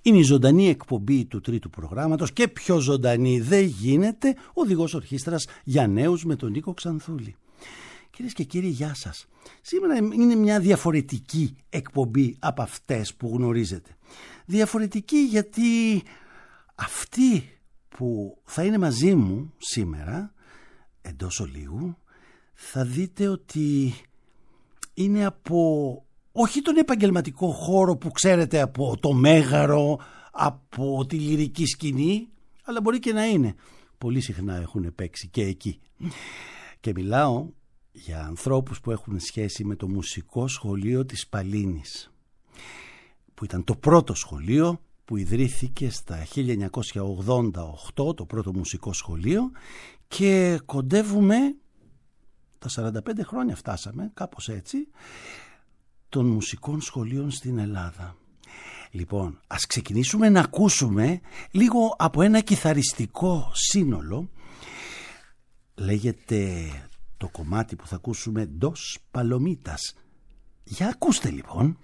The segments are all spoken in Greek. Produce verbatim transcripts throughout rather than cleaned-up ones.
Είναι η ζωντανή εκπομπή του τρίτου προγράμματος και πιο ζωντανή δεν γίνεται, οδηγός ορχήστρας για νέους με τον Νίκο Ξανθούλη. Κυρίες και κύριοι, γεια σας. Σήμερα είναι μια διαφορετική εκπομπή από αυτές που γνωρίζετε. Διαφορετική γιατί αυτοί που θα είναι μαζί μου σήμερα, εντός ολίγου, θα δείτε ότι είναι από όχι τον επαγγελματικό χώρο που ξέρετε, από το Μέγαρο, από τη λυρική σκηνή, αλλά μπορεί και να είναι. Πολύ συχνά έχουν παίξει και εκεί. Και μιλάω για ανθρώπους που έχουν σχέση με το μουσικό σχολείο της Παλίνης, που ήταν το πρώτο σχολείο που ιδρύθηκε στα χίλια εννιακόσια ογδόντα οκτώ, το πρώτο μουσικό σχολείο, και κοντεύουμε τα σαράντα πέντε χρόνια, φτάσαμε κάπως έτσι, των μουσικών σχολείων στην Ελλάδα. Λοιπόν, ας ξεκινήσουμε να ακούσουμε λίγο από ένα κιθαριστικό σύνολο. Λέγεται το κομμάτι που θα ακούσουμε «Dos Palomitas». Για ακούστε λοιπόν.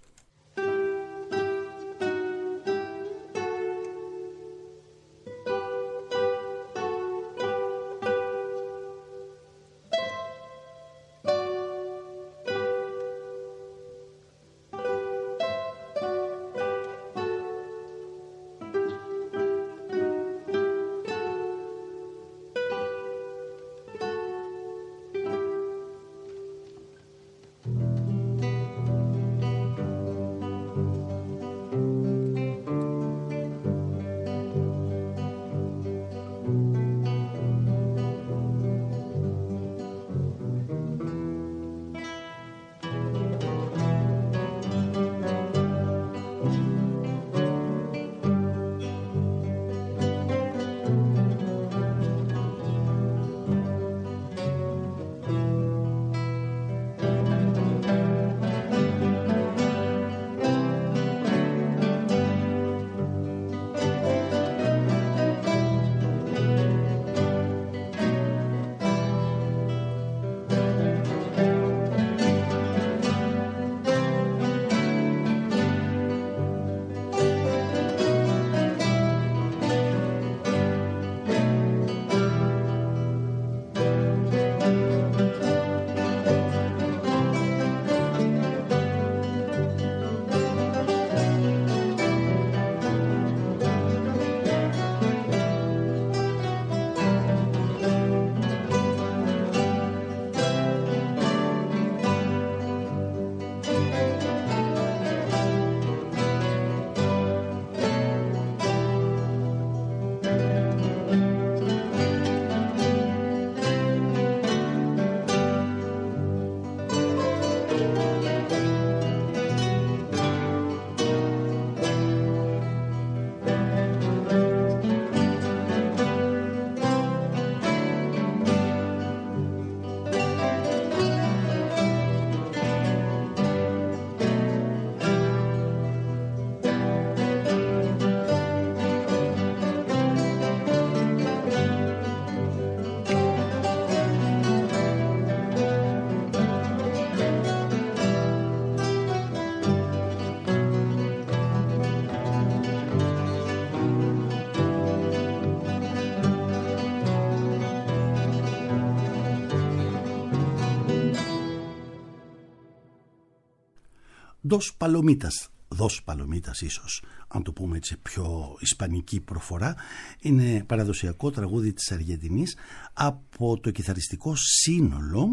Dos Palomitas, Dos Palomitas ίσως, αν το πούμε έτσι πιο ισπανική προφορά, είναι παραδοσιακό τραγούδι της Αργεντινής από το κιθαριστικό σύνολο,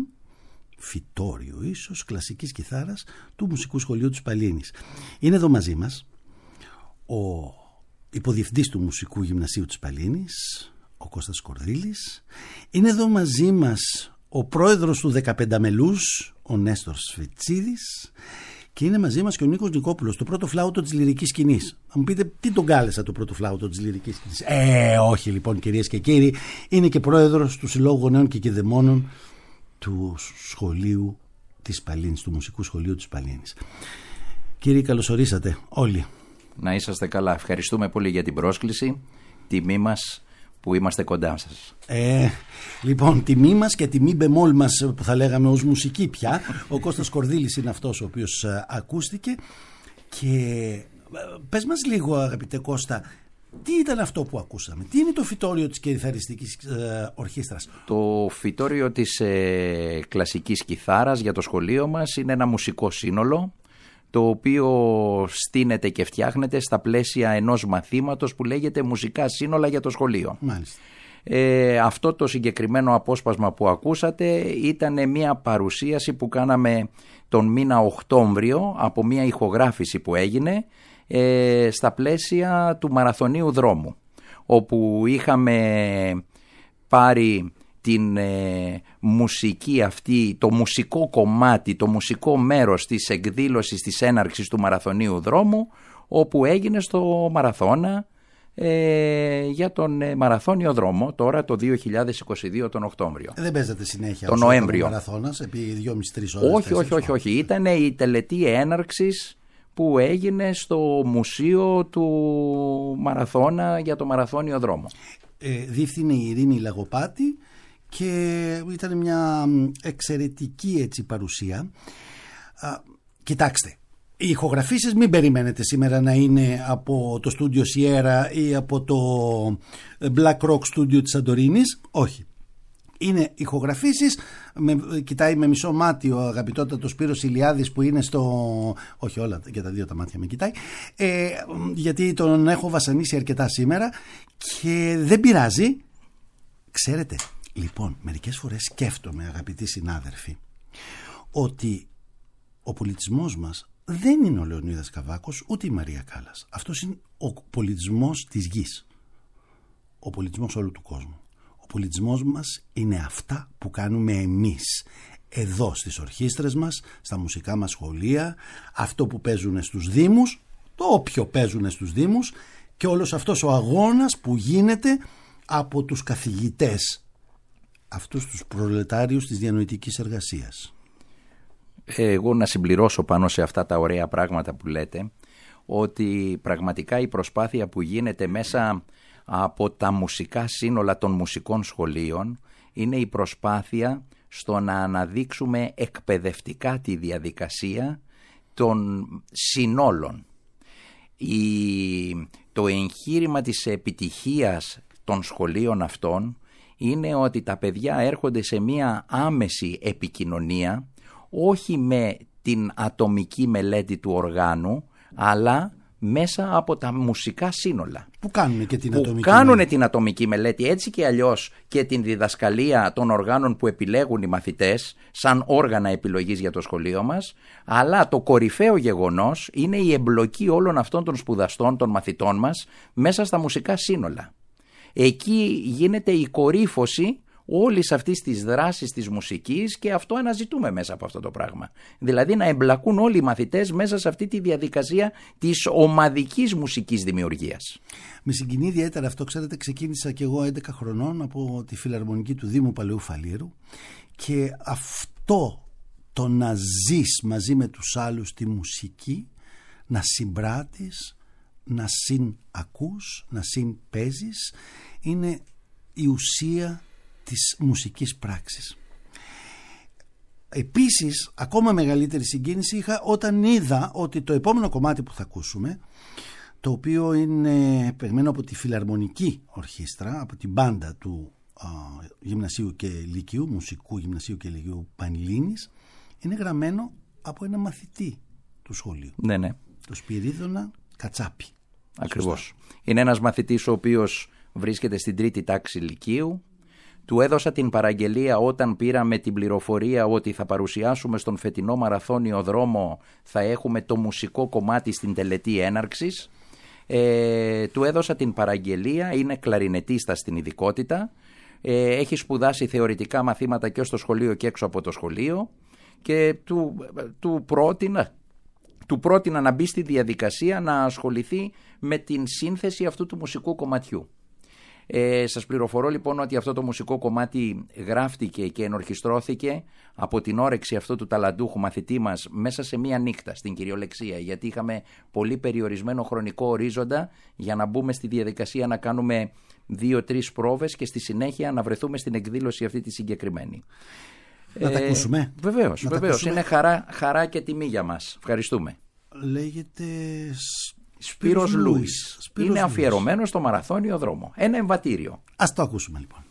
φυτόριο ίσως, κλασικής κιθάρας του Μουσικού Σχολείου της Παλίνης. Είναι εδώ μαζί μας ο υποδιευθυντής του Μουσικού Γυμνασίου της Παλίνης, ο Κώστας Κορδίλης. Είναι εδώ μαζί μας ο πρόεδρος του δεκαπενταμελούς, ο Νέστορ Σφετσίδης. Και είναι μαζί μας και ο Νίκος Νικόπουλος, το πρώτο φλάουτο της λυρικής σκηνής. Θα μου πείτε, τι τον κάλεσα το πρώτο φλάουτο της λυρικής σκηνής? Ε, όχι λοιπόν, κυρίες και κύριοι, είναι και πρόεδρος του Συλλόγου Γονέων και Κηδεμόνων του Σχολείου της Παλίνης, του Μουσικού Σχολείου της Παλίνης. Κύριοι, καλωσορίσατε όλοι. Να είσαστε καλά. Ευχαριστούμε πολύ για την πρόσκληση. Τιμή μας που είμαστε κοντά σας. Ε, λοιπόν, τιμή μας και τιμή μπεμόλ μας που θα λέγαμε ως μουσική πια. Ο Κώστας Κορδίλης είναι αυτός ο οποίος α, ακούστηκε, και Πες μας λίγο, αγαπητέ Κώστα, τι ήταν αυτό που ακούσαμε, τι είναι το φυτόριο της κιθαριστικής ε, ορχήστρας? Το φυτόριο της ε, κλασικής κιθάρας για το σχολείο μας είναι ένα μουσικό σύνολο, το οποίο στείνεται και φτιάχνεται στα πλαίσια ενός μαθήματος που λέγεται μουσικά σύνολα για το σχολείο. Μάλιστα. Ε, αυτό το συγκεκριμένο απόσπασμα που ακούσατε ήταν μια παρουσίαση που κάναμε τον μήνα Οκτώβριο από μια ηχογράφηση που έγινε ε, στα πλαίσια του Μαραθωνίου Δρόμου, όπου είχαμε πάρει την ε, μουσική αυτή, το μουσικό κομμάτι, το μουσικό μέρος της εκδήλωσης της έναρξης του Μαραθωνίου Δρόμου, όπου έγινε στο Μαραθώνα ε, για τον ε, Μαραθώνιο Δρόμο, τώρα το δύο χιλιάδες είκοσι δύο τον Οκτώβριο. Δεν παίζατε συνέχεια τον Νοέμβριο. Ο Μαραθώνας επί δυόμιση τρεις ώρες. Όχι, όχι, όχι, όχι. Ήταν η τελετή έναρξης που έγινε στο μουσείο του Μαραθώνα για το Μαραθώνιο Δρόμο. Ε, Δίφθηνε η Ειρήνη Λαγοπάτη και ήταν μια εξαιρετική έτσι παρουσία. Α, κοιτάξτε, οι ηχογραφήσεις μην περιμένετε σήμερα να είναι από το στούντιο Sierra ή από το Black Rock Studio της Σαντορίνης. Όχι. Είναι ηχογραφήσεις, με, κοιτάει με μισό μάτι ο αγαπητότατος Σπύρος Ηλιάδης που είναι στο... Όχι όλα και τα δύο τα μάτια με κοιτάει, ε, γιατί τον έχω βασανίσει αρκετά σήμερα και δεν πειράζει. Ξέρετε, λοιπόν, μερικές φορές σκέφτομαι, αγαπητοί συνάδελφοι, ότι ο πολιτισμός μας δεν είναι ο Λεωνίδας Καβάκος ούτε η Μαρία Κάλλας. Αυτός είναι ο πολιτισμός της γης, ο πολιτισμός όλου του κόσμου. Ο πολιτισμός μας είναι αυτά που κάνουμε εμείς εδώ στις ορχήστρες μας, στα μουσικά μας σχολεία, αυτό που παίζουν στους δήμους, το όποιο παίζουν στους δήμους και όλος αυτός ο αγώνας που γίνεται από τους καθηγητές, αυτούς τους προλετάριους της διανοητικής εργασίας. Εγώ να συμπληρώσω πάνω σε αυτά τα ωραία πράγματα που λέτε, ότι πραγματικά η προσπάθεια που γίνεται μέσα από τα μουσικά σύνολα των μουσικών σχολείων είναι η προσπάθεια στο να αναδείξουμε εκπαιδευτικά τη διαδικασία των συνόλων. Η, το εγχείρημα της επιτυχίας των σχολείων αυτών είναι ότι τα παιδιά έρχονται σε μία άμεση επικοινωνία, όχι με την ατομική μελέτη του οργάνου, αλλά μέσα από τα μουσικά σύνολα. Που κάνουν και την που ατομική κάνουν μελέτη. την ατομική μελέτη, έτσι και αλλιώς και την διδασκαλία των οργάνων που επιλέγουν οι μαθητές σαν όργανα επιλογής για το σχολείο μας, αλλά το κορυφαίο γεγονός είναι η εμπλοκή όλων αυτών των σπουδαστών, των μαθητών μας μέσα στα μουσικά σύνολα. Εκεί γίνεται η κορύφωση όλης αυτής της δράσης της μουσικής και αυτό αναζητούμε μέσα από αυτό το πράγμα. Δηλαδή να εμπλακούν όλοι οι μαθητές μέσα σε αυτή τη διαδικασία της ομαδικής μουσικής δημιουργίας. Με συγκινεί ιδιαίτερα αυτό. Ξέρετε, ξεκίνησα και εγώ έντεκα χρονών από τη Φιλαρμονική του Δήμου Παλαιού Φαλήρου και αυτό το να ζεις μαζί με τους άλλους τη μουσική, να συμπράττεις, να συνακούς, να συμπαίζεις, είναι η ουσία της μουσικής πράξης. Επίσης, ακόμα μεγαλύτερη συγκίνηση είχα όταν είδα ότι το επόμενο κομμάτι που θα ακούσουμε, το οποίο είναι παιγμένο από τη Φιλαρμονική Ορχήστρα, από την μπάντα του α, Γυμνασίου και Λυκείου, Μουσικού Γυμνασίου και Λυκείου Πανελλήνης, είναι γραμμένο από ένα μαθητή του σχολείου. Ναι, ναι. Το Σπυρίδωνα Κατσάπη. Ακριβώς. Σωστά. Είναι ένας μαθητής ο οποίος βρίσκεται στην τρίτη τάξη Λυκείου. Του έδωσα την παραγγελία όταν πήραμε την πληροφορία ότι θα παρουσιάσουμε στον φετινό Μαραθώνιο Δρόμο, θα έχουμε το μουσικό κομμάτι στην τελετή έναρξης. Ε, του έδωσα την παραγγελία, είναι κλαρινετίστα στην ειδικότητα, ε, έχει σπουδάσει θεωρητικά μαθήματα και στο σχολείο και έξω από το σχολείο και του, του πρότεινα... του πρότεινα να μπει στη διαδικασία να ασχοληθεί με την σύνθεση αυτού του μουσικού κομματιού. Ε, σας πληροφορώ λοιπόν ότι αυτό το μουσικό κομμάτι γράφτηκε και ενορχιστρώθηκε από την όρεξη αυτού του ταλαντούχου μαθητή μας μέσα σε μία νύχτα στην κυριολεξία, γιατί είχαμε πολύ περιορισμένο χρονικό ορίζοντα για να μπούμε στη διαδικασία να κάνουμε δύο-τρεις πρόβες και στη συνέχεια να βρεθούμε στην εκδήλωση αυτή τη συγκεκριμένη. Να ε, τα ακούσουμε. Βεβαίως, βεβαίως. Είναι χαρά, χαρά και τιμή για μας. Ευχαριστούμε. Λέγεται Σπύρος Λούις. Είναι αφιερωμένο στο μαραθώνιο δρόμο. Ένα εμβατήριο. Ας το ακούσουμε λοιπόν.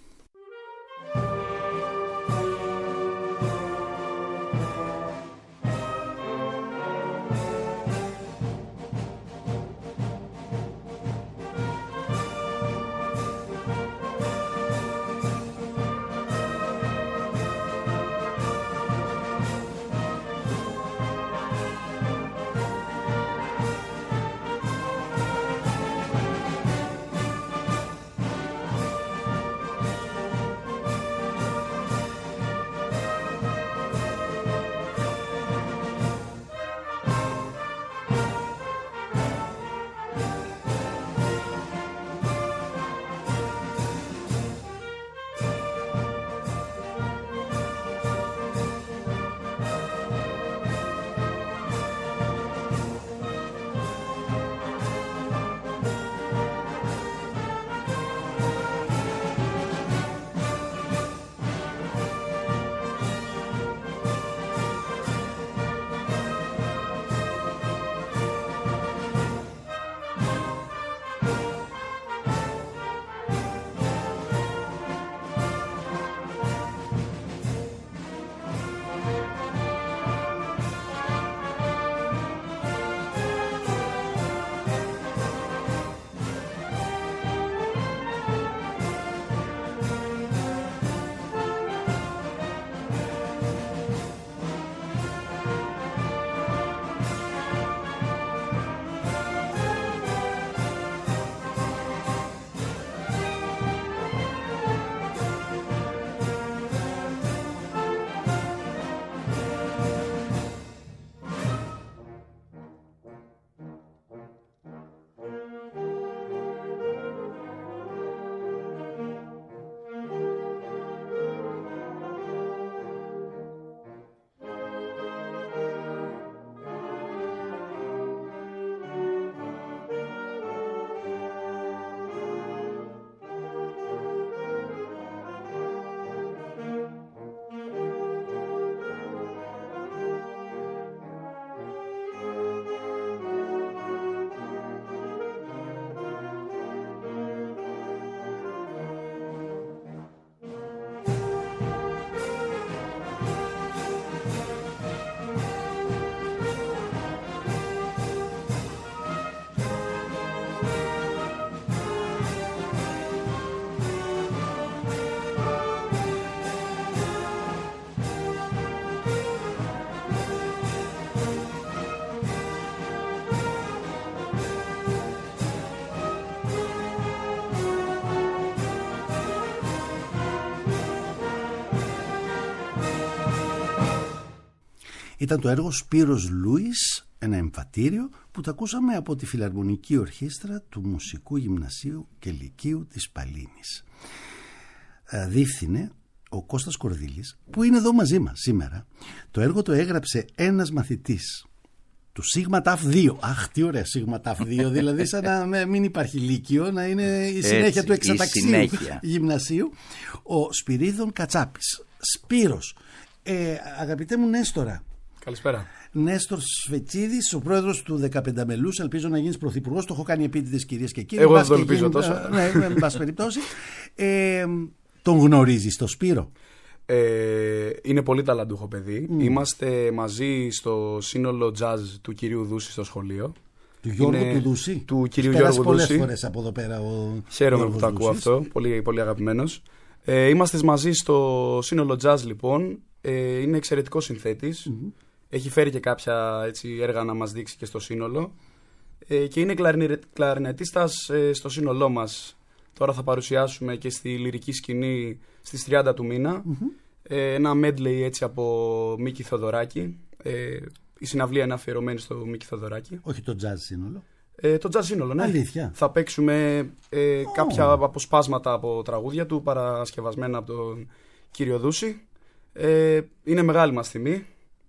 Ήταν το έργο Σπύρος Λούις, ένα εμβατήριο που το ακούσαμε από τη Φιλαρμονική Ορχήστρα του Μουσικού Γυμνασίου και Λυκείου της Παλίνης. Διεύθυνε ο Κώστας Κορδίλης, που είναι εδώ μαζί μας σήμερα. Το έργο το έγραψε ένας μαθητής του Σίγμα Ταφ δύο. Αχ, τι ωραία Σίγμα Ταφ δύο, δηλαδή σαν να μην υπάρχει λύκειο, να είναι η συνέχεια Έτσι, του εξαταξίου γυμνασίου. Ο Σπυρίδων Κατσάπης. Σπύρος, ε, αγαπητέ μου Νέστορα. Καλησπέρα. Νέστορ Σφετσίδης, ο πρόεδρος του δεκαπέντε μελούς. Ελπίζω να γίνεις πρωθυπουργός. Το έχω κάνει επίτηδες, κυρίες και κύριοι. Εγώ δεν το ελπίζω τόσο. Ναι, με πάση περιπτώσει. Ε, τον γνωρίζεις το Σπύρο? Ε, είναι πολύ ταλαντούχο παιδί. Mm. Είμαστε μαζί στο σύνολο jazz του κυρίου Δούση στο σχολείο. Του Γιώργου είναι... του Δούση. Του κυρίου Γιώργου Δούση. πολλές φορές από εδώ πέρα ο Χαίρομαι που το ακούω αυτό. Πολύ, πολύ αγαπημένος. Ε, είμαστε μαζί στο σύνολο jazz λοιπόν. Ε, είναι εξαιρετικός συνθέτης. Mm-hmm. Έχει φέρει και κάποια έτσι, έργα να μας δείξει και στο σύνολο. Ε, και είναι κλαρινετίστας ε, στο σύνολό μας. Τώρα θα παρουσιάσουμε και στη λυρική σκηνή στις τριάντα του μήνα. Mm-hmm. Ε, ένα medley έτσι από Μίκη Θοδωράκη. Ε, η συναυλία είναι αφιερωμένη στο Μίκη Θοδωράκη. Όχι το jazz σύνολο. Ε, το jazz σύνολο, ναι. Αλήθεια. Θα παίξουμε ε, oh. κάποια αποσπάσματα από τραγούδια του παρασκευασμένα από τον κύριο Δούση. Ε, είναι μεγάλη μας τιμή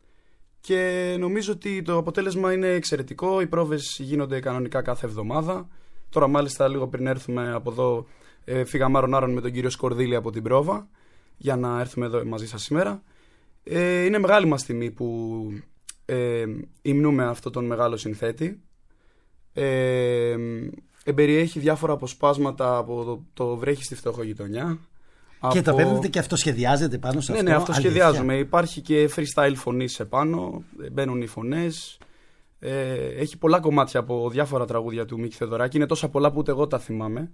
και νομίζω ότι το αποτέλεσμα είναι εξαιρετικό. Οι πρόβες γίνονται κανονικά κάθε εβδομάδα. Τώρα μάλιστα λίγο πριν έρθουμε από εδώ ε, φύγαμε άρον-άρον με τον κύριο Σκορδίλη από την πρόβα για να έρθουμε εδώ μαζί σας σήμερα. Ε, είναι μεγάλη μας τιμή που ε, υμνούμε αυτόν τον μεγάλο συνθέτη. Ε, εμπεριέχει διάφορα αποσπάσματα από το, το βρέχει στη φτωχογειτονιά. Και από... τα παίρνετε και αυτοσχεδιάζετε πάνω σε ναι, αυτό? Ναι, αυτοσχεδιάζουμε. Υπάρχει και freestyle φωνής επάνω, μπαίνουν οι φωνές. Ε, έχει πολλά κομμάτια από διάφορα τραγούδια του Μίκη Θεοδωράκη. Είναι τόσα πολλά που ούτε εγώ τα θυμάμαι.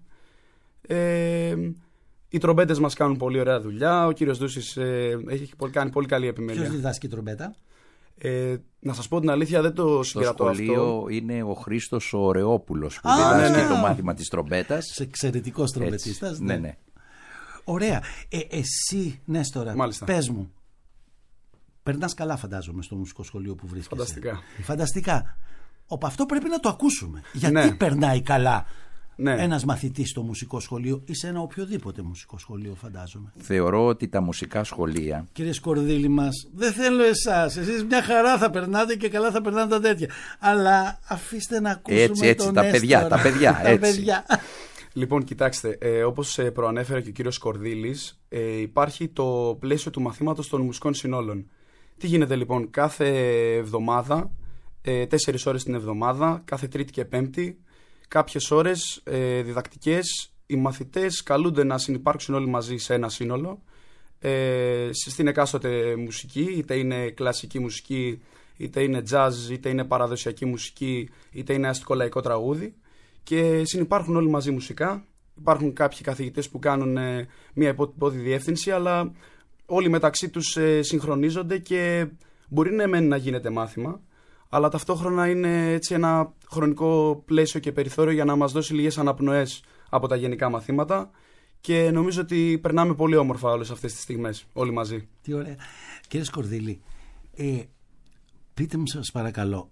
Ε, οι τρομπέτες μας κάνουν πολύ ωραία δουλειά. Ο κύριος Δούσης ε, έχει κάνει πολύ καλή επιμέλεια. Ποιος διδάσκει τρομπέτα? Ε, να σας πω την αλήθεια, δεν το συγκρατώ αυτό. Στο σχολείο είναι ο Χρήστος ο Ρεόπουλος που Α, διδάσκει ναι, ναι. το μάθημα της τρομπέτας. Εξαιρετικός τρομπετίστας. Ναι, ναι. Ωραία. Ε, εσύ, Νέστορα, Μάλιστα. πες μου. Περνάς καλά, φαντάζομαι, στο μουσικό σχολείο που βρίσκεσαι. Φανταστικά. Φανταστικά. Οπ, αυτό πρέπει να το ακούσουμε. Γιατί Ναι. περνάει καλά Ναι. ένας μαθητής στο μουσικό σχολείο ή σε ένα οποιοδήποτε μουσικό σχολείο, φαντάζομαι. Θεωρώ ότι τα μουσικά σχολεία. Κύριε Σκορδίλη μας, δεν θέλω εσάς. Εσείς μια χαρά θα περνάτε και καλά θα περνάτε τα τέτοια. Αλλά αφήστε να ακούσουμε Έτσι, έτσι, τον τα Νέστορα. παιδιά, τα παιδιά, Τα έτσι. παιδιά. Λοιπόν, κοιτάξτε, ε, όπως ε, προανέφερε και ο κύριος Σκορδίλης, ε, υπάρχει το πλαίσιο του μαθήματος των μουσικών συνόλων. Τι γίνεται λοιπόν, κάθε εβδομάδα, ε, τέσσερις ώρες την εβδομάδα, κάθε Τρίτη και Πέμπτη, κάποιες ώρες ε, διδακτικές, οι μαθητές καλούνται να συνυπάρξουν όλοι μαζί σε ένα σύνολο, ε, στην εκάστοτε μουσική, είτε είναι κλασική μουσική, είτε είναι jazz, είτε είναι παραδοσιακή μουσική, είτε είναι αστικό λαϊκό τραγούδι. Και συνυπάρχουν όλοι μαζί μουσικά. Υπάρχουν κάποιοι καθηγητές που κάνουν ε, μια υπότυπη διεύθυνση, αλλά όλοι μεταξύ τους ε, συγχρονίζονται και μπορεί ναι μεν να γίνεται μάθημα, αλλά ταυτόχρονα είναι έτσι ένα χρονικό πλαίσιο και περιθώριο για να μας δώσει λίγες αναπνοές από τα γενικά μαθήματα και νομίζω ότι περνάμε πολύ όμορφα όλες αυτές τις στιγμές, όλοι μαζί. Τι ωραία. Κύριε Σκορδίλη, ε, πείτε μου σας παρακαλώ,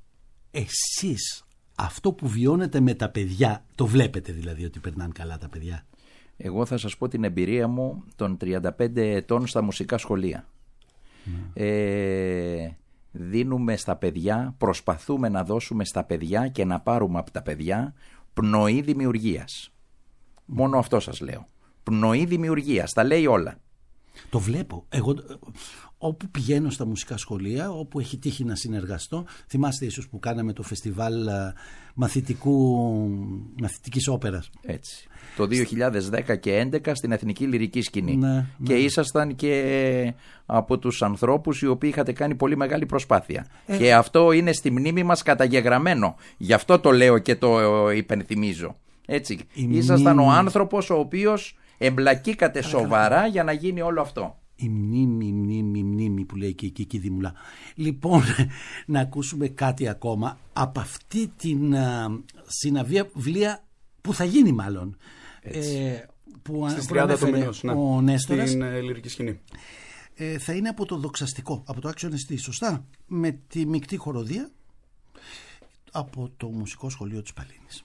εσείς αυτό που βιώνετε με τα παιδιά, το βλέπετε δηλαδή ότι περνάνε καλά τα παιδιά? Εγώ θα σας πω την εμπειρία μου των τριάντα πέντε ετών στα μουσικά σχολεία. Mm. Ε, δίνουμε στα παιδιά, προσπαθούμε να δώσουμε στα παιδιά και να πάρουμε από τα παιδιά πνοή δημιουργίας. Mm. Μόνο αυτό σας λέω. Πνοή δημιουργίας, τα λέει όλα. Το βλέπω. Εγώ όπου πηγαίνω στα μουσικά σχολεία, όπου έχει τύχει να συνεργαστώ, θυμάστε ίσως που κάναμε το φεστιβάλ μαθητικού, μαθητικής όπερας. Έτσι. Το δύο χιλιάδες δέκα και έντεκα στην Εθνική Λυρική Σκηνή. Ναι, και ναι. ήσασταν και από τους ανθρώπους οι οποίοι είχατε κάνει πολύ μεγάλη προσπάθεια. Ε. Και αυτό είναι στη μνήμη μας καταγεγραμμένο. Γι' αυτό το λέω και το υπενθυμίζω. Έτσι. Η Ήσασταν μνήμη... ο άνθρωπος ο οποίος εμπλακήκατε σοβαρά για να γίνει όλο αυτό. Η μνήμη, η μνήμη, η μνήμη που λέει και η Κίκη Δημουλά. Λοιπόν, να ακούσουμε κάτι ακόμα από αυτή την uh, συναυλία που θα γίνει μάλλον. Ε, που, στις τριάντα του μηνός, ναι. Ο Νέστορας. Στην ε, Λυρική Σκηνή. Ε, θα είναι από το δοξαστικό, από το Άξιο Νεστή, σωστά? Με τη μεικτή χοροδία από το Μουσικό Σχολείο της Παλίνης.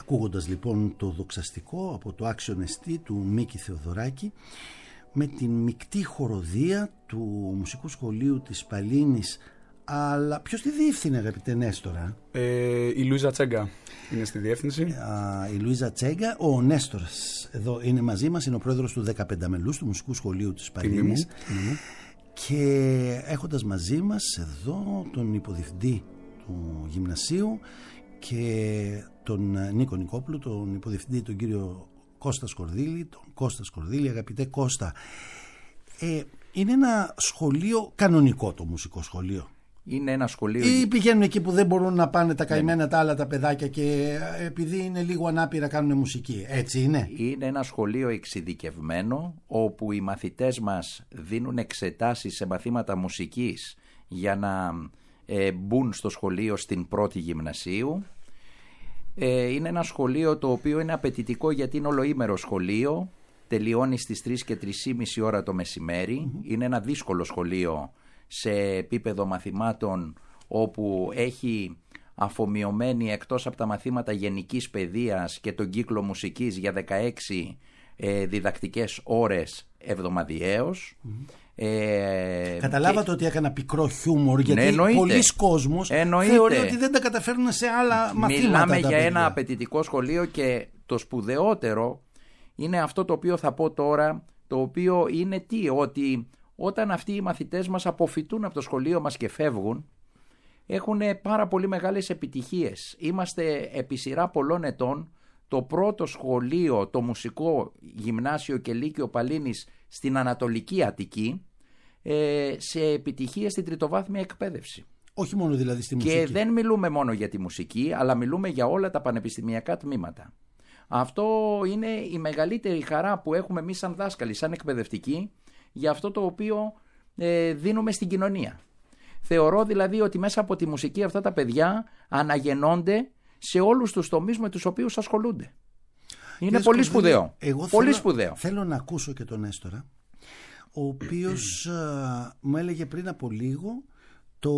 Ακούγοντας λοιπόν το δοξαστικό από το Άξιον Εστί του Μίκη Θεοδωράκη με την μεικτή χοροδία του Μουσικού Σχολείου της Παλίνης. Αλλά ποιος τη διεύθυνε, αγαπητέ Νέστορα? Ε, η Λουίζα Τσέγκα είναι στη διεύθυνση. Α, η Λουίζα Τσέγκα. Ο Νέστορας εδώ είναι μαζί μας, είναι ο πρόεδρος του δεκαπέντε μελούς του Μουσικού Σχολείου της Παλίνης. Και έχοντας μαζί μας εδώ τον υποδιευθυντή του γυμνασίου και τον Νίκο Νικόπουλο, τον υποδιευθυντή, τον κύριο Κώστα Σκορδίλη. Τον Κώστα Σκορδίλη, αγαπητέ Κώστα, ε, είναι ένα σχολείο κανονικό, το μουσικό σχολείο? Είναι ένα σχολείο. Ή πηγαίνουν εκεί που δεν μπορούν να πάνε τα καημένα τα άλλα τα παιδάκια και επειδή είναι λίγο ανάπηρα κάνουν μουσική? Έτσι είναι? Είναι ένα σχολείο εξειδικευμένο όπου οι μαθητές μας δίνουν εξετάσεις σε μαθήματα μουσικής για να ε, μπουν στο σχολείο στην πρώτη γυμνασίου. Ε, είναι ένα σχολείο το οποίο είναι απαιτητικό γιατί είναι ολοήμερο σχολείο. Τελειώνει στις τρεις και τρεις και μισή ώρα το μεσημέρι. Mm-hmm. Είναι ένα δύσκολο σχολείο σε επίπεδο μαθημάτων, όπου έχει αφομοιωμένη εκτός από τα μαθήματα γενικής παιδείας και τον κύκλο μουσικής για δεκαέξι ε, διδακτικές ώρες εβδομαδιαίως. Mm-hmm. Ε, Καταλάβατε και... ότι έκανα πικρό χιούμορ, γιατί ναι, πολλοί κόσμος θεωρεί ότι δεν τα καταφέρνουν σε άλλα μαθήματα. Μιλάμε για παιδιά. Ένα απαιτητικό σχολείο και το σπουδαιότερο είναι αυτό το οποίο θα πω τώρα, το οποίο είναι τι, ότι όταν αυτοί οι μαθητές μας αποφυτούν από το σχολείο μας και φεύγουν, έχουν πάρα πολύ μεγάλες επιτυχίες. Είμαστε επί σειρά πολλών ετών το πρώτο σχολείο, το μουσικό γυμνάσιο και λύκειο Παλίνης στην Ανατολική Αττική, σε επιτυχίες στην τριτοβάθμια εκπαίδευση. Όχι μόνο δηλαδή στη μουσική. Και δεν μιλούμε μόνο για τη μουσική, αλλά μιλούμε για όλα τα πανεπιστημιακά τμήματα. Αυτό είναι η μεγαλύτερη χαρά που έχουμε εμείς σαν δάσκαλοι, σαν εκπαιδευτικοί, για αυτό το οποίο ε, δίνουμε στην κοινωνία. Θεωρώ δηλαδή ότι μέσα από τη μουσική αυτά τα παιδιά αναγεννώνται σε όλους τους τομείς με τους οποίους ασχολούνται. Είναι Κύριε πολύ σπουδαίο. Εγώ πολύ θέλω, σπουδαίο. Θέλω να ακούσω και τον Νέστορα, ο οποίος α, μου έλεγε πριν από λίγο το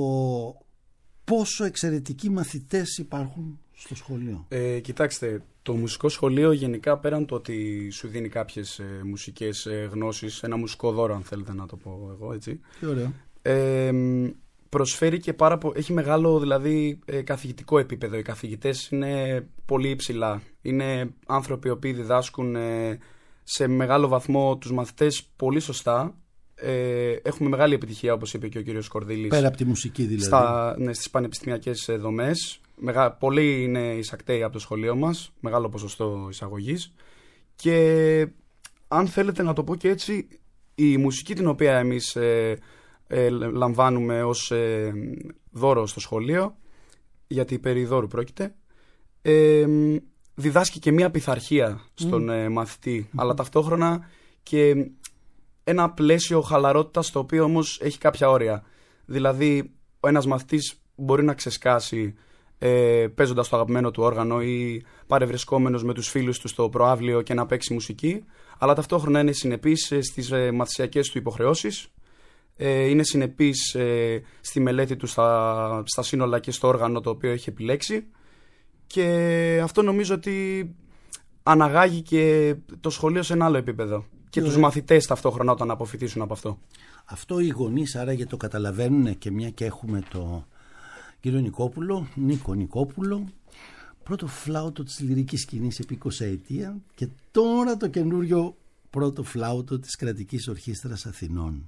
πόσο εξαιρετικοί μαθητές υπάρχουν στο σχολείο. Ε, κοιτάξτε, το μουσικό σχολείο γενικά, πέραν το ότι σου δίνει κάποιες ε, μουσικές ε, γνώσεις, ένα μουσικό δώρο αν θέλετε να το πω εγώ έτσι. Τι ωραίο. Ε, προσφέρει και πάρα πο... έχει μεγάλο δηλαδή ε, καθηγητικό επίπεδο. Οι καθηγητές είναι πολύ υψηλά. Είναι άνθρωποι οι οποίοι διδάσκουν ε, σε μεγάλο βαθμό τους μαθητές πολύ σωστά. Ε, έχουμε μεγάλη επιτυχία, όπως είπε και ο κύριος Σκορδίλης. Πέρα από τη μουσική δηλαδή. Στα, ναι, στις πανεπιστημιακές δομές. Μεγα... Πολλοί είναι εισακτέοι από το σχολείο μας. Μεγάλο ποσοστό εισαγωγής. Και αν θέλετε να το πω και έτσι, η μουσική την οποία εμείς ε, ε, λαμβάνουμε ως ε, δώρο στο σχολείο, γιατί περί δώρου πρόκειται, ε, διδάσκει και μία πειθαρχία στον mm. ε, μαθητή, mm. αλλά ταυτόχρονα και ένα πλαίσιο χαλαρότητας, το οποίο όμως έχει κάποια όρια. Δηλαδή, ο ένας μαθητής μπορεί να ξεσκάσει ε, παίζοντας το αγαπημένο του όργανο ή παρευρισκόμενος με τους φίλους του στο προαύλιο και να παίξει μουσική, αλλά ταυτόχρονα είναι συνεπής στις ε, μαθησιακές του υποχρεώσεις, ε, είναι συνεπής ε, στη μελέτη του στα, στα σύνολα και στο όργανο το οποίο έχει επιλέξει, και αυτό νομίζω ότι αναγάγει και το σχολείο σε ένα άλλο επίπεδο. Και τους μαθητές ταυτόχρονα όταν αποφοιτήσουν από αυτό. Αυτό οι γονείς άραγε το καταλαβαίνουν, και μια και έχουμε το κύριο Νικόπουλο, Νίκο Νικόπουλο, πρώτο φλάουτο της λυρικής σκηνής επί εικοσαετία, και τώρα το καινούριο πρώτο φλάουτο της Κρατικής Ορχήστρας Αθηνών.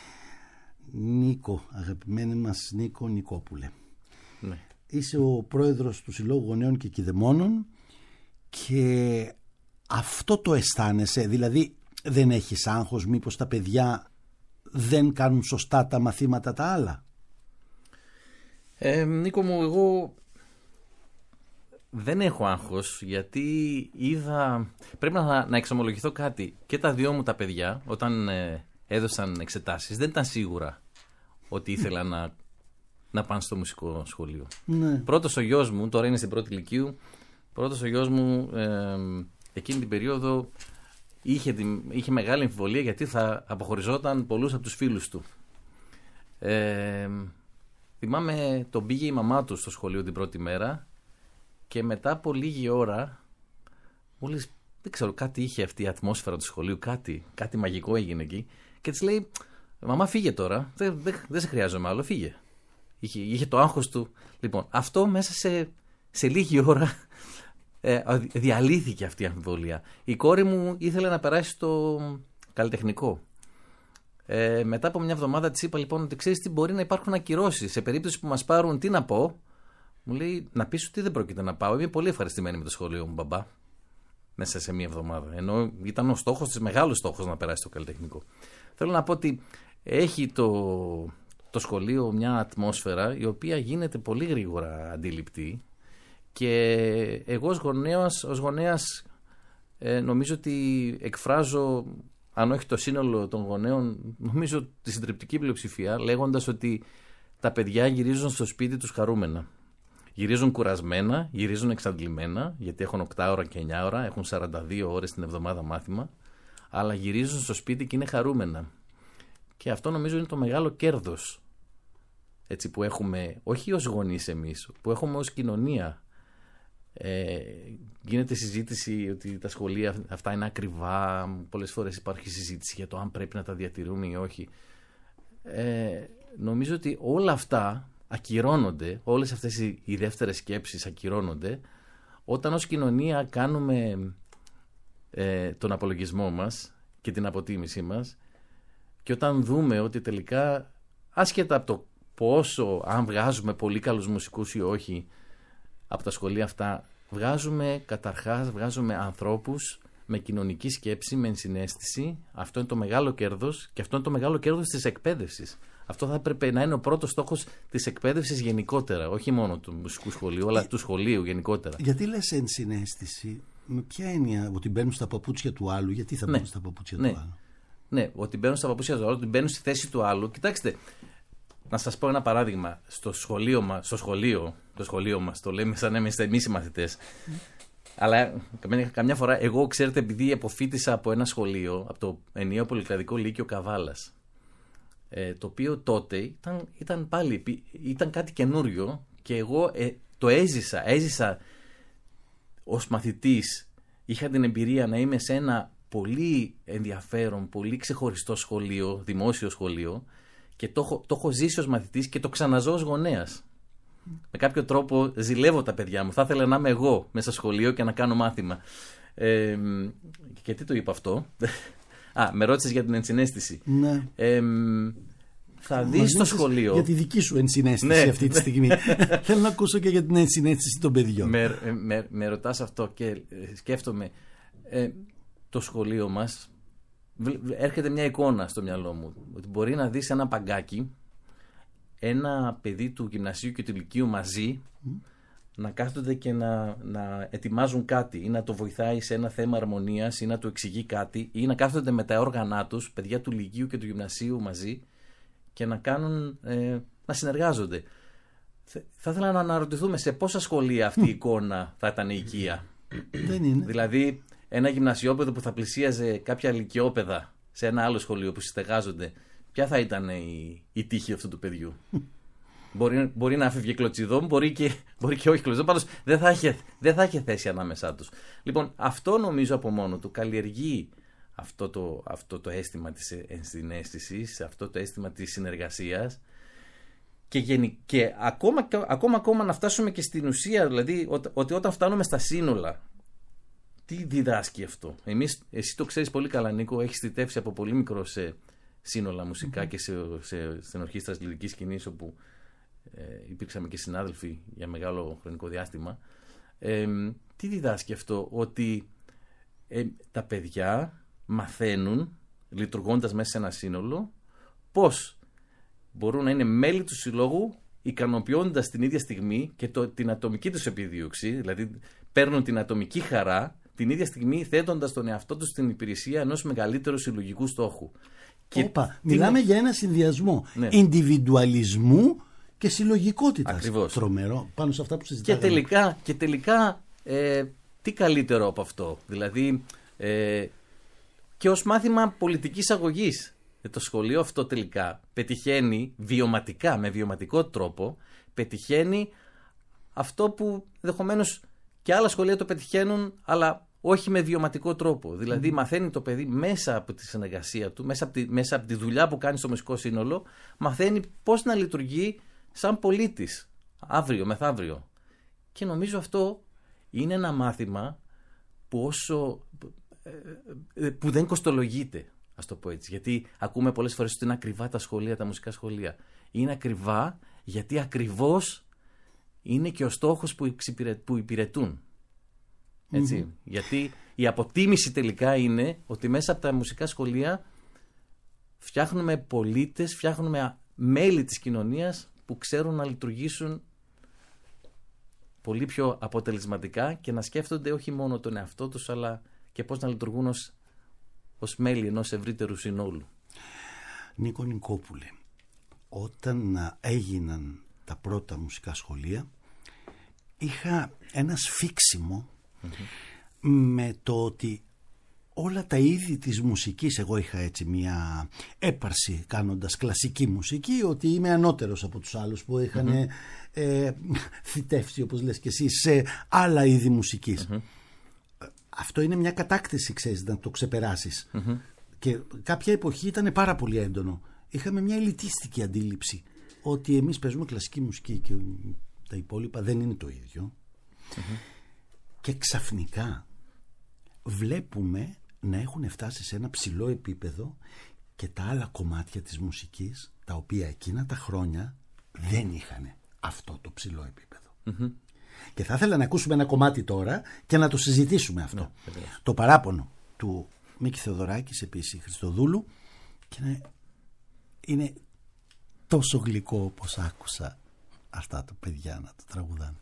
Νίκο, αγαπημένοι μας Νίκο Νικόπουλε, ναι. Είσαι ο πρόεδρος του Συλλόγου Γονέων και Κηδεμόνων, και αυτό το αισθάνεσαι, δηλαδή δεν έχεις άγχος μήπως τα παιδιά δεν κάνουν σωστά τα μαθήματα τα άλλα? Ε, Νίκο μου, εγώ δεν έχω άγχος, γιατί είδα, πρέπει να, να εξομολογηθώ κάτι. Και τα δυο μου τα παιδιά όταν ε, έδωσαν εξετάσεις δεν ήταν σίγουρα ότι ήθελαν να, να πάνε στο μουσικό σχολείο. Ναι. Πρώτος ο γιος μου, τώρα είναι στην πρώτη λυκείου, πρώτος ο γιος μου ε, εκείνη την περίοδο Είχε, είχε μεγάλη αμφιβολία, γιατί θα αποχωριζόταν πολλούς από τους φίλους του. Ε, θυμάμαι τον πήγε η μαμά του στο σχολείο την πρώτη μέρα, και μετά από λίγη ώρα μόλις, δεν ξέρω, κάτι είχε αυτή η ατμόσφαιρα του σχολείου, κάτι, κάτι μαγικό έγινε εκεί. Και της λέει, μαμά φύγε τώρα, δεν, δεν, δεν σε χρειάζομαι άλλο, φύγε. Είχε, είχε το άγχος του. Λοιπόν, αυτό μέσα σε, σε λίγη ώρα ε, διαλύθηκε αυτή η αμφιβολία. Η κόρη μου ήθελε να περάσει στο καλλιτεχνικό. Ε, μετά από μια εβδομάδα της είπα λοιπόν ότι ξέρεις τι, μπορεί να υπάρχουν ακυρώσεις. Σε περίπτωση που μας πάρουν, τι να πω. Μου λέει, να πεις ότι δεν πρόκειται να πάω. Είμαι πολύ ευχαριστημένη με το σχολείο μου, μπαμπά. Μέσα σε μια εβδομάδα. Ενώ ήταν ο στόχος της, μεγάλος στόχος να περάσει στο καλλιτεχνικό. Θέλω να πω ότι έχει το, το σχολείο μια ατμόσφαιρα η οποία γίνεται πολύ γρήγορα αντιληπτή. Και εγώ ως γονέας, ως γονέας ε, νομίζω ότι εκφράζω, αν όχι το σύνολο των γονέων, νομίζω τη συντριπτική πλειοψηφία, λέγοντας ότι τα παιδιά γυρίζουν στο σπίτι τους χαρούμενα. Γυρίζουν κουρασμένα, γυρίζουν εξαντλημένα, γιατί έχουν οκτώ ώρα και εννιά ώρα, έχουν σαράντα δύο ώρες την εβδομάδα μάθημα, αλλά γυρίζουν στο σπίτι και είναι χαρούμενα. Και αυτό νομίζω είναι το μεγάλο κέρδος, έτσι, που έχουμε, όχι ως γονείς εμείς, που έχουμε ως κοινωνία. Ε, γίνεται συζήτηση ότι τα σχολεία αυτά είναι ακριβά, πολλές φορές υπάρχει συζήτηση για το αν πρέπει να τα διατηρούμε ή όχι. Ε, νομίζω ότι όλα αυτά ακυρώνονται, όλες αυτές οι, οι δεύτερες σκέψεις ακυρώνονται όταν ως κοινωνία κάνουμε ε, τον απολογισμό μας και την αποτίμησή μας, και όταν δούμε ότι τελικά, άσχετα από το πόσο, αν βγάζουμε πολύ καλούς μουσικούς ή όχι από τα σχολεία αυτά, βγάζουμε καταρχάς βγάζουμε ανθρώπους με κοινωνική σκέψη, με ενσυναίσθηση. Αυτό είναι το μεγάλο κέρδος, και αυτό είναι το μεγάλο κέρδος της εκπαίδευσης. Αυτό θα έπρεπε να είναι ο πρώτος στόχος της εκπαίδευσης γενικότερα, όχι μόνο του μουσικού σχολείου, αλλά του σχολείου γενικότερα. Γιατί λες ενσυναίσθηση, με ποια έννοια? Ότι μπαίνουν στα παπούτσια του άλλου? Γιατί θα μπαίνουν ναι. στα παπούτσια ναι. του άλλου? Ναι, ότι μπαίνουν στα παπούτσια του άλλου, ότι μπαίνουν στη θέση του άλλου. Κοιτάξτε, να σας πω ένα παράδειγμα. Στο σχολείο μας, στο σχολείο, το σχολείο μας, το λέμε σαν να είμαστε εμείς οι μαθητές. Mm. Αλλά καμιά, καμιά φορά, εγώ ξέρετε, επειδή αποφοίτησα από ένα σχολείο, από το ενιαίο πολυκλαδικό Λύκειο Καβάλας, ε, το οποίο τότε ήταν, ήταν πάλι ήταν κάτι καινούριο, και εγώ ε, το έζησα, έζησα ως μαθητής. Είχα την εμπειρία να είμαι σε ένα πολύ ενδιαφέρον, πολύ ξεχωριστό σχολείο, δημόσιο σχολείο, και το έχω, το έχω ζήσει ως μαθητής και το ξαναζώ ως γονέας. Mm. Με κάποιο τρόπο ζηλεύω τα παιδιά μου. Θα ήθελα να είμαι εγώ μέσα στο σχολείο και να κάνω μάθημα. Ε, και τι το είπα αυτό? Α, με ρώτησες για την ενσυναίσθηση. Ναι. Ε, θα δεις στο σχολείο. Για τη δική σου ενσυναίσθηση ναι, αυτή τη στιγμή. Θέλω να ακούσω και για την ενσυναίσθηση των παιδιών. Με, με, με ρωτάς αυτό και σκέφτομαι. Ε, το σχολείο μας, έρχεται μια εικόνα στο μυαλό μου, ότι μπορεί να δεις ένα παγκάκι, ένα παιδί του γυμνασίου και του λυκείου μαζί, mm. να κάθονται και να, να ετοιμάζουν κάτι, ή να το βοηθάει σε ένα θέμα αρμονίας, ή να του εξηγεί κάτι, ή να κάθονται με τα όργανά τους, παιδιά του λυκείου και του γυμνασίου μαζί, και να κάνουν, ε, να συνεργάζονται. Θα ήθελα να αναρωτηθούμε σε πόσα σχολεία αυτή η εικόνα θα ήταν οικία. Δεν είναι. Δηλαδή, ένα γυμνασιόπεδο που θα πλησίαζε κάποια λυκειόπεδα σε ένα άλλο σχολείο που συστεγάζονται, ποια θα ήταν η, η τύχη αυτού του παιδιού? μπορεί, μπορεί να έφευγε κλωτσιδόν, μπορεί και, μπορεί και όχι κλωτσιδόν, πάντως δεν θα, είχε, δεν θα είχε θέση ανάμεσά τους. Λοιπόν, αυτό νομίζω από μόνο του καλλιεργεί αυτό το, αυτό το αίσθημα της ενσυναίσθησης, αυτό το αίσθημα της συνεργασίας, και, γενι, και ακόμα, ακόμα, ακόμα να φτάσουμε και στην ουσία, δηλαδή ότι, ότι όταν φτάνουμε στα σύνολα, τι διδάσκει αυτό? Εμείς, εσύ το ξέρεις πολύ καλά, Νίκο, έχεις θητεύσει από πολύ μικρό σε σύνολα μουσικά mm-hmm. και σε, σε, στην ορχήστρα λυρικής σκηνής, όπου ε, υπήρξαμε και συνάδελφοι για μεγάλο χρονικό διάστημα. Ε, τι διδάσκει αυτό? Ότι ε, τα παιδιά μαθαίνουν, λειτουργώντας μέσα σε ένα σύνολο, πώς μπορούν να είναι μέλη του συλλόγου, ικανοποιώντας την ίδια στιγμή και το, την ατομική τους επιδίωξη, δηλαδή παίρνουν την ατομική χαρά, την ίδια στιγμή θέτοντας τον εαυτό τους στην υπηρεσία ενός μεγαλύτερου συλλογικού στόχου. Όπα, μιλάμε είναι... για ένα συνδυασμό ναι. ιντιβιντουαλισμού και συλλογικότητας. Ακριβώς. Τρομερό, πάνω σε αυτά που συζητάμε. Και τελικά, και τελικά ε, τι καλύτερο από αυτό? Δηλαδή, ε, και ως μάθημα πολιτικής αγωγής. Το σχολείο αυτό τελικά πετυχαίνει βιωματικά, με βιωματικό τρόπο, πετυχαίνει αυτό που ενδεχομένως και άλλα σχολεία το πετυχαίνουν, αλλά όχι με βιωματικό τρόπο. Δηλαδή mm. μαθαίνει το παιδί μέσα από τη συνεργασία του, μέσα από τη, μέσα από τη δουλειά που κάνει στο μουσικό σύνολο, μαθαίνει πώς να λειτουργεί σαν πολίτης αύριο, μεθαύριο. Και νομίζω αυτό είναι ένα μάθημα που, όσο, που δεν κοστολογείται, ας το πω έτσι. Γιατί ακούμε πολλές φορές ότι είναι ακριβά τα σχολεία, τα μουσικά σχολεία. Είναι ακριβά γιατί ακριβώς είναι και ο στόχος που, που υπηρετούν. Έτσι. Mm-hmm. Γιατί η αποτίμηση τελικά είναι ότι μέσα από τα μουσικά σχολεία φτιάχνουμε πολίτες, φτιάχνουμε μέλη της κοινωνίας που ξέρουν να λειτουργήσουν πολύ πιο αποτελεσματικά και να σκέφτονται όχι μόνο τον εαυτό τους, αλλά και πώς να λειτουργούν ως, ως μέλη ενός ευρύτερου συνόλου. Νίκο Νικόπουλε, όταν έγιναν τα πρώτα μουσικά σχολεία, είχα ένα σφίξιμο mm-hmm. με το ότι όλα τα είδη της μουσικής, εγώ είχα έτσι μια έπαρση κάνοντας κλασική μουσική, ότι είμαι ανώτερος από τους άλλους που είχαν mm-hmm. ε, θητεύσει, όπως λες και εσύ, σε άλλα είδη μουσικής. Mm-hmm. Αυτό είναι μια κατάκτηση, ξέρεις, να το ξεπεράσεις. Mm-hmm. Και κάποια εποχή ήταν πάρα πολύ έντονο. Είχαμε μια ελιτίστικη αντίληψη ότι εμείς παίζουμε κλασική μουσική και τα υπόλοιπα δεν είναι το ίδιο. Mm-hmm. Και ξαφνικά βλέπουμε να έχουν φτάσει σε ένα ψηλό επίπεδο και τα άλλα κομμάτια της μουσικής, τα οποία εκείνα τα χρόνια δεν είχαν αυτό το ψηλό επίπεδο. Mm-hmm. Και θα ήθελα να ακούσουμε ένα κομμάτι τώρα και να το συζητήσουμε αυτό. Mm-hmm. Το παράπονο του Μίκη Θεοδωράκη, επίσης Χριστοδούλου, και είναι, είναι τόσο γλυκό όπως άκουσα αυτά τα παιδιά να το τραγουδάνε.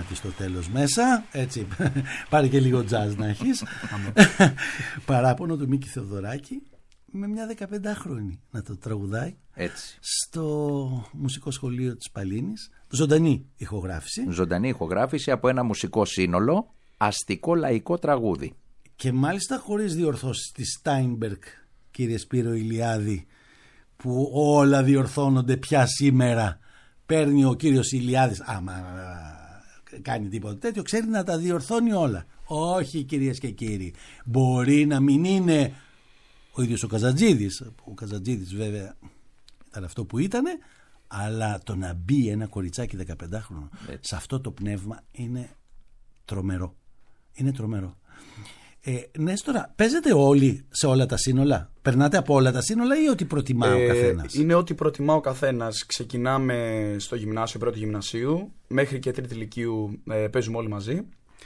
κομμάτι στο τέλος μέσα. Έτσι, πάρε και λίγο jazz να έχεις. Παράπονο του Μίκη Θεοδωράκη με μια δεκαπεντάχρονη να το τραγουδάει. Έτσι. Στο μουσικό σχολείο της Παλίνης. Ζωντανή ηχογράφηση. Ζωντανή ηχογράφηση από ένα μουσικό σύνολο, αστικό λαϊκό τραγούδι. Και μάλιστα χωρίς διορθώσεις της Στάινμπεργκ, κύριε Σπύρο Ηλιάδη, που όλα διορθώνονται πια σήμερα. Παίρνει ο κύριος Ηλιάδης, άμα κάνει τίποτα τέτοιο, ξέρει να τα διορθώνει όλα. Όχι, κυρίες και κύριοι, μπορεί να μην είναι ο ίδιος ο Καζατζίδης, ο Καζατζίδης βέβαια ήταν αυτό που ήτανε, αλλά το να μπει ένα κοριτσάκι δεκαπεντάχρονο σε αυτό το πνεύμα είναι τρομερό. Είναι τρομερό. Ε, Νέστορα, παίζετε όλοι σε όλα τα σύνολα? Περνάτε από όλα τα σύνολα ή ό,τι προτιμά ε, ο καθένας? Είναι ό,τι προτιμά ο καθένας. Ξεκινάμε στο γυμνάσιο, πρώτο γυμνασίου, μέχρι και τρίτη λυκείου ε, παίζουμε όλοι μαζί.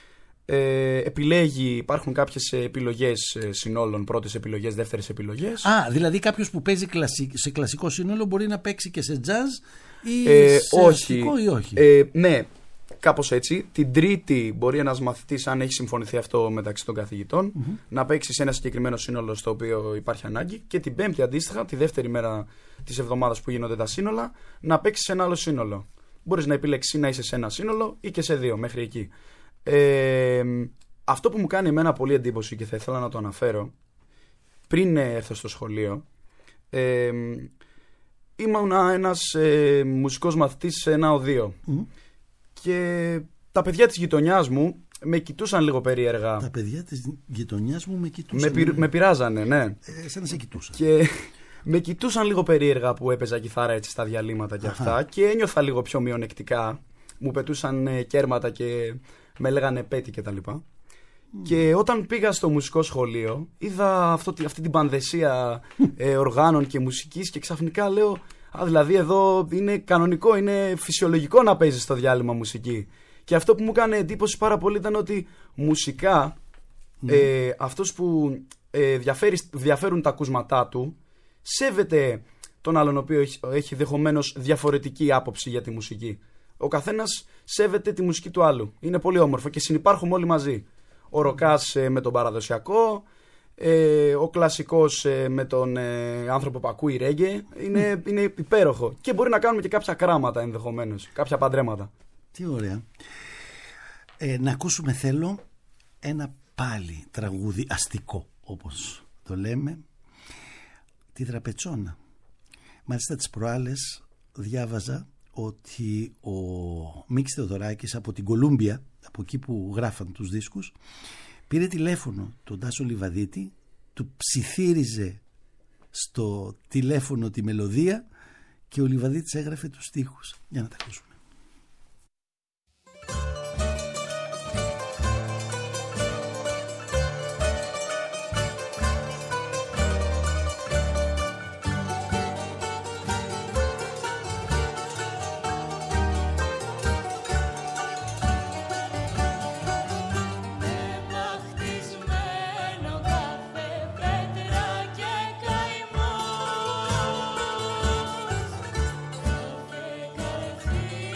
Ε, επιλέγει, υπάρχουν κάποιες επιλογές συνόλων, πρώτες επιλογές, δεύτερες επιλογές. Α, δηλαδή κάποιος που παίζει κλασι... σε κλασικό σύνολο μπορεί να παίξει και σε jazz ή ε, σε όχι. αστικό ή όχι? Ε, ναι, κάπως έτσι. Την τρίτη μπορεί ένας μαθητής, αν έχει συμφωνηθεί αυτό μεταξύ των καθηγητών, mm-hmm. να παίξει σε ένα συγκεκριμένο σύνολο στο οποίο υπάρχει ανάγκη, και την πέμπτη αντίστοιχα, τη δεύτερη μέρα της εβδομάδας που γίνονται τα σύνολα, να παίξει σε ένα άλλο σύνολο. Μπορείς να επιλέξεις να είσαι σε ένα σύνολο ή και σε δύο, μέχρι εκεί. Ε, αυτό που μου κάνει εμένα πολύ εντύπωση και θα ήθελα να το αναφέρω, πριν έρθω στο σχολείο, ε, ήμουν ένας ε, μουσικός μαθητής σε ένα οδείο mm. και τα παιδιά της γειτονιάς μου με κοιτούσαν λίγο περίεργα. Τα παιδιά της γειτονιάς μου με κοιτούσαν. Με, πει, με πειράζανε, ναι. Ε, σαν να σε κοιτούσαν. Και με κοιτούσαν λίγο περίεργα που έπαιζα κιθάρα έτσι στα διαλύματα και αυτά. Αχα. Και ένιωθα λίγο πιο μειονεκτικά. Μου πετούσαν ε, κέρματα και με λέγανε πέτη και τα λοιπά. Mm. Και όταν πήγα στο μουσικό σχολείο, είδα αυτό, αυτή την πανδεσία ε, οργάνων και μουσικής και ξαφνικά λέω, α, δηλαδή εδώ είναι κανονικό, είναι φυσιολογικό να παίζεις στο διάλειμμα μουσική. Και αυτό που μου έκανε εντύπωση πάρα πολύ ήταν ότι μουσικά mm. ε, αυτός που ε, διαφέρει, διαφέρουν τα ακούσματά του σέβεται τον άλλον ο οποίος έχει, έχει δεχομένως διαφορετική άποψη για τη μουσική. Ο καθένας σέβεται τη μουσική του άλλου. Είναι πολύ όμορφο και συνυπάρχουμε όλοι μαζί. Ο ροκάς ε, με τον παραδοσιακό, ε, ο κλασικός ε, με τον ε, άνθρωπο που ακούει ρέγγε. Είναι, mm. είναι υπέροχο. Και μπορεί να κάνουμε και κάποια κράματα ενδεχομένως, κάποια παντρέματα. Τι ωραία. Ε, να ακούσουμε θέλω ένα πάλι τραγούδι αστικό, όπως το λέμε, τη Τραπετσόνα. Μάλιστα τις προάλλες διάβαζα ότι ο Μίκης Θεοδωράκης από την Κολούμπια, από εκεί που γράφαν τους δίσκους, πήρε τηλέφωνο τον Τάσο Λιβαδίτη, του ψιθύριζε στο τηλέφωνο τη μελωδία και ο Λιβαδίτης έγραφε τους στίχους. Για να τα ακούσουμε. See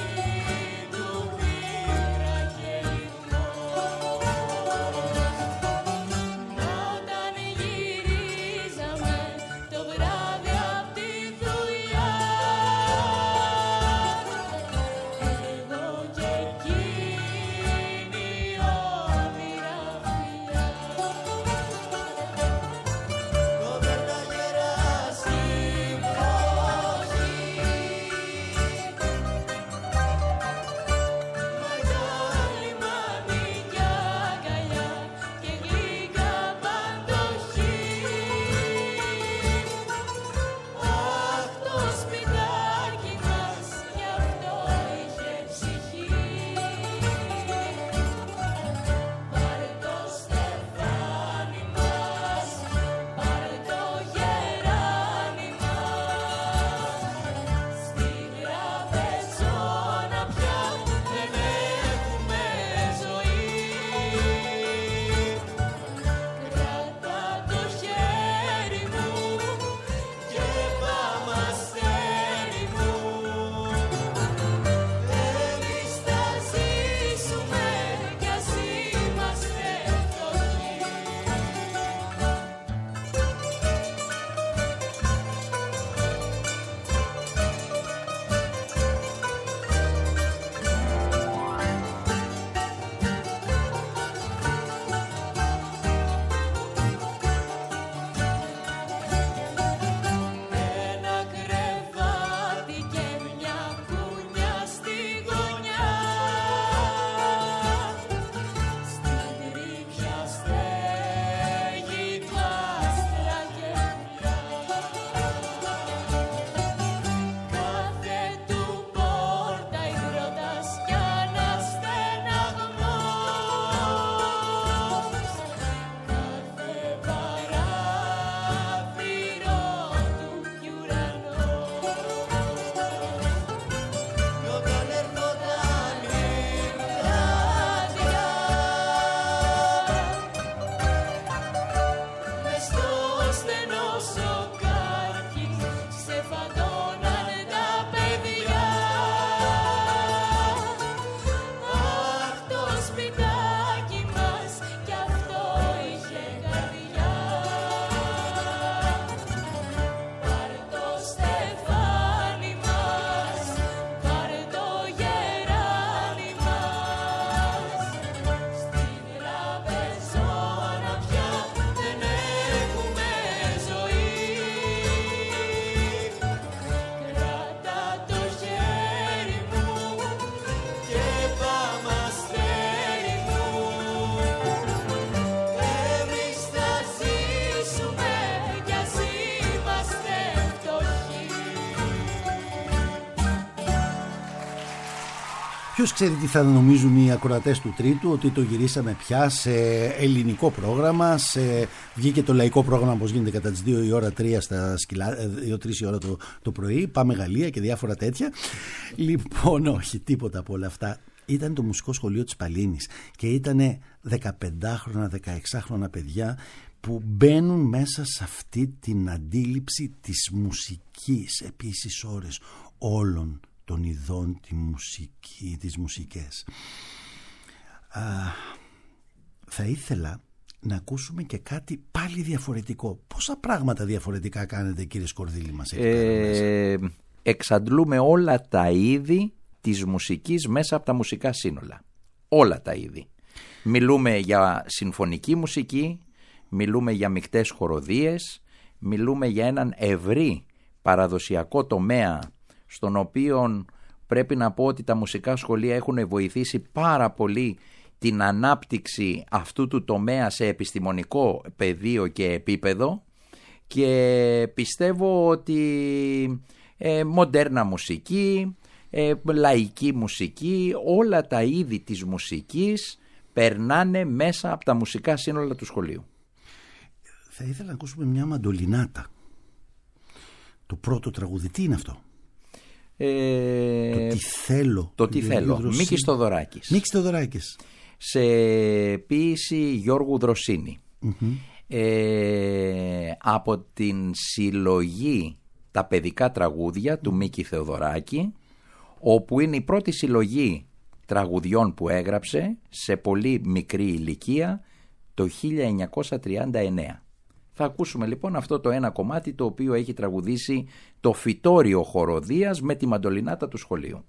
Ποιος ξέρει τι θα νομίζουν οι ακροατές του Τρίτου, ότι το γυρίσαμε πια σε ελληνικό πρόγραμμα, σε... βγήκε το λαϊκό πρόγραμμα όπως γίνεται κατά τις δύο η ώρα, τρία στα σκυλά, δύο τρεις η ώρα το, το πρωί, πάμε Γαλλία και διάφορα τέτοια. Λοιπόν, όχι, τίποτα από όλα αυτά. Ήταν το μουσικό σχολείο της Παλίνης και ήταν δεκαπεντάχρονα, δεκαεξάχρονα παιδιά που μπαίνουν μέσα σε αυτή την αντίληψη της μουσικής επίσης ώρες όλων των ειδών τη μουσική, τις μουσικές. Α, θα ήθελα να ακούσουμε και κάτι πάλι διαφορετικό. Πόσα πράγματα διαφορετικά κάνετε, κύριε Σκορδίλη, μας ε, εξαντλούμε όλα τα είδη της μουσικής μέσα από τα μουσικά σύνολα. Όλα τα είδη. Μιλούμε για συμφωνική μουσική, μιλούμε για μεικτές χοροδίες, μιλούμε για έναν ευρύ παραδοσιακό τομέα στον οποίο πρέπει να πω ότι τα μουσικά σχολεία έχουν βοηθήσει πάρα πολύ την ανάπτυξη αυτού του τομέα σε επιστημονικό πεδίο και επίπεδο, και πιστεύω ότι ε, μοντέρνα μουσική, ε, λαϊκή μουσική, όλα τα είδη της μουσικής περνάνε μέσα από τα μουσικά σύνολα του σχολείου. Θα ήθελα να ακούσουμε μια μαντολινάτα. Το πρώτο τραγούδι, τι είναι αυτό? Ε, το τι θέλω. Το τι θέλω. Μίκης Θοδωράκης. Μίκης Θοδωράκης. Σε ποίηση Γιώργου Δροσίνη. Mm-hmm. Ε, από την συλλογή Τα παιδικά τραγούδια του Μίκη Θεοδωράκη, όπου είναι η πρώτη συλλογή τραγουδιών που έγραψε σε πολύ μικρή ηλικία το χίλια εννιακόσια τριάντα εννέα. Θα ακούσουμε λοιπόν αυτό το ένα κομμάτι, το οποίο έχει τραγουδήσει το φυτόριο χοροδίας με τη μαντολινάτα του σχολείου.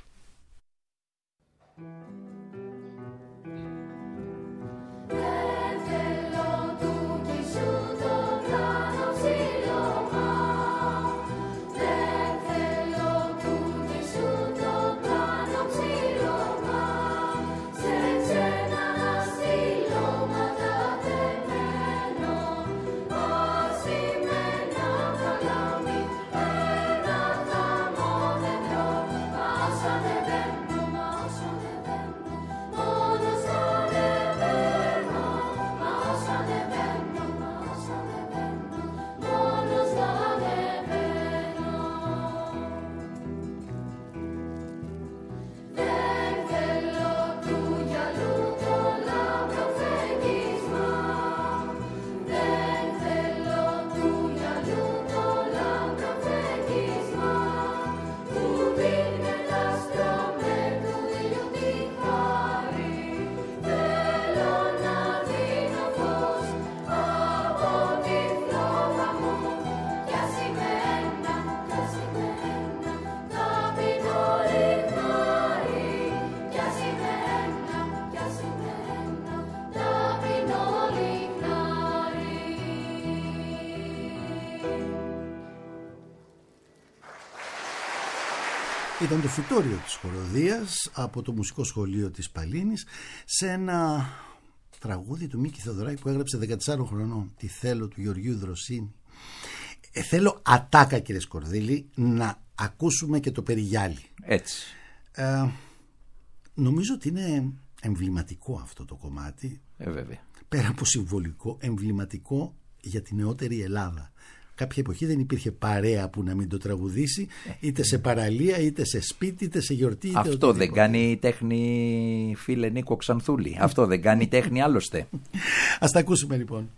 Ήταν το φυτόριο της χοροδίας από το μουσικό σχολείο της Παλίνης, σε ένα τραγούδι του Μίκη Θεοδωράκη που έγραψε δεκατεσσάρων χρονών, «Τι θέλω» του Γεωργίου Δροσίνη. Ε, θέλω ατάκα, κύριε Σκορδίλη, να ακούσουμε και το Περιγιάλι. Έτσι. Ε, νομίζω ότι είναι εμβληματικό αυτό το κομμάτι. Ε, βέβαια. Πέρα από συμβολικό, εμβληματικό για την νεότερη Ελλάδα. Κάποια εποχή δεν υπήρχε παρέα που να μην το τραγουδήσει, είτε σε παραλία, είτε σε σπίτι, είτε σε γιορτή. Είτε αυτό οτιδήποτε. Δεν κάνει τέχνη, φίλε Νίκο Ξανθούλη. Αυτό δεν κάνει τέχνη άλλωστε. Ας τα ακούσουμε λοιπόν.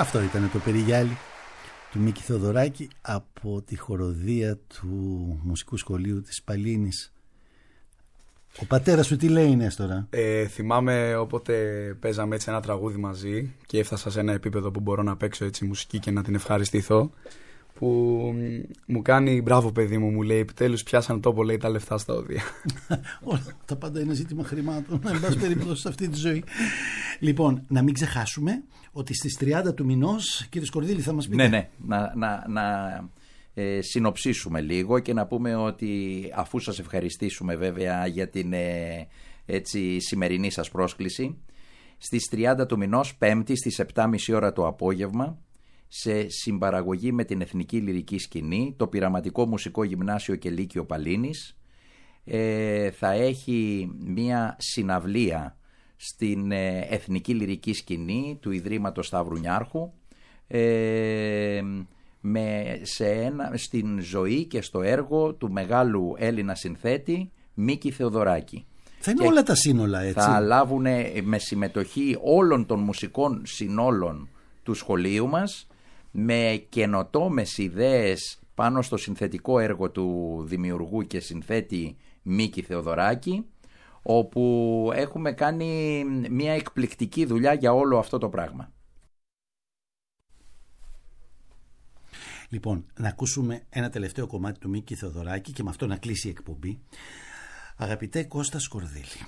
Αυτό ήταν το περιγιάλι του Μίκη Θεοδωράκη από τη χοροδία του Μουσικού Σχολείου της Παλίνης. Ο πατέρας σου τι λέει, Νέστορα? Ε, θυμάμαι όποτε παίζαμε έτσι ένα τραγούδι μαζί και έφτασα σε ένα επίπεδο που μπορώ να παίξω έτσι μουσική και να την ευχαριστηθώ, που μου κάνει μπράβο παιδί μου, μου λέει επιτέλους πιάσαν τόπο, λέει, τα λεφτά στα όδια. Όλα τα πάντα είναι ζήτημα χρημάτων, εν πάση περιπτώσει σε αυτή τη ζωή. Λοιπόν, να μην ξεχάσουμε ότι στις τριάντα του μηνός, κύριε Σκορδίλη, θα μας πείτε. Ναι, ναι, να, να, να ε, συνοψίσουμε λίγο και να πούμε ότι αφού σας ευχαριστήσουμε βέβαια για την ε, έτσι, σημερινή σας πρόσκληση, στις τριάντα του μηνός, Πέμπτη στις επτά και μισή ώρα το απόγευμα, σε συμπαραγωγή με την Εθνική Λυρική Σκηνή, το Πειραματικό Μουσικό Γυμνάσιο και Λύκειο Παλίνης, ε, θα έχει μία συναυλία στην ε, Εθνική Λυρική Σκηνή του Ιδρύματος Σταύρου Νιάρχου, ε, με, σε ένα, στην ζωή και στο έργο του μεγάλου Έλληνα συνθέτη Μίκη Θεοδωράκη. Θα είναι και όλα τα σύνολα, έτσι. Θα λάβουν με συμμετοχή όλων των μουσικών συνόλων του σχολείου μας, με καινοτόμες ιδέες πάνω στο συνθετικό έργο του δημιουργού και συνθέτη Μίκη Θεοδωράκη, όπου έχουμε κάνει μια εκπληκτική δουλειά για όλο αυτό το πράγμα. Λοιπόν, να ακούσουμε ένα τελευταίο κομμάτι του Μίκη Θεοδωράκη και με αυτό να κλείσει η εκπομπή. Αγαπητέ Κώστα Σκορδίλη,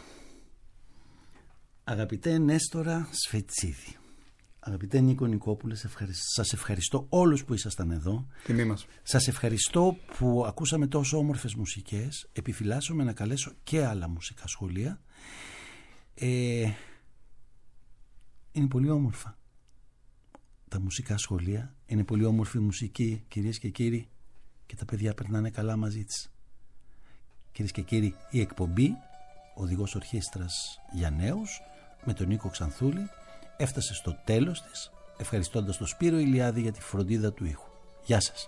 αγαπητέ Νέστορα Σφετσίδη, αγαπητέ Νίκο Νικόπουλε, σας ευχαριστώ όλους που ήσασταν εδώ. Τιμή μας. Σας ευχαριστώ που ακούσαμε τόσο όμορφες μουσικές. Επιφυλάσσομαι να καλέσω και άλλα μουσικά σχολεία. Ε, είναι πολύ όμορφα τα μουσικά σχολεία. Είναι πολύ όμορφη μουσική, κυρίες και κύριοι, και τα παιδιά περνάνε καλά μαζί της. Κυρίες και κύριοι, η εκπομπή Οδηγός Ορχήστρας για Νέους με τον Νίκο Ξανθούλη έφτασε στο τέλος της, ευχαριστώντας τον Σπύρο Ηλιάδη για τη φροντίδα του ήχου. Γεια σας.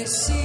εσύ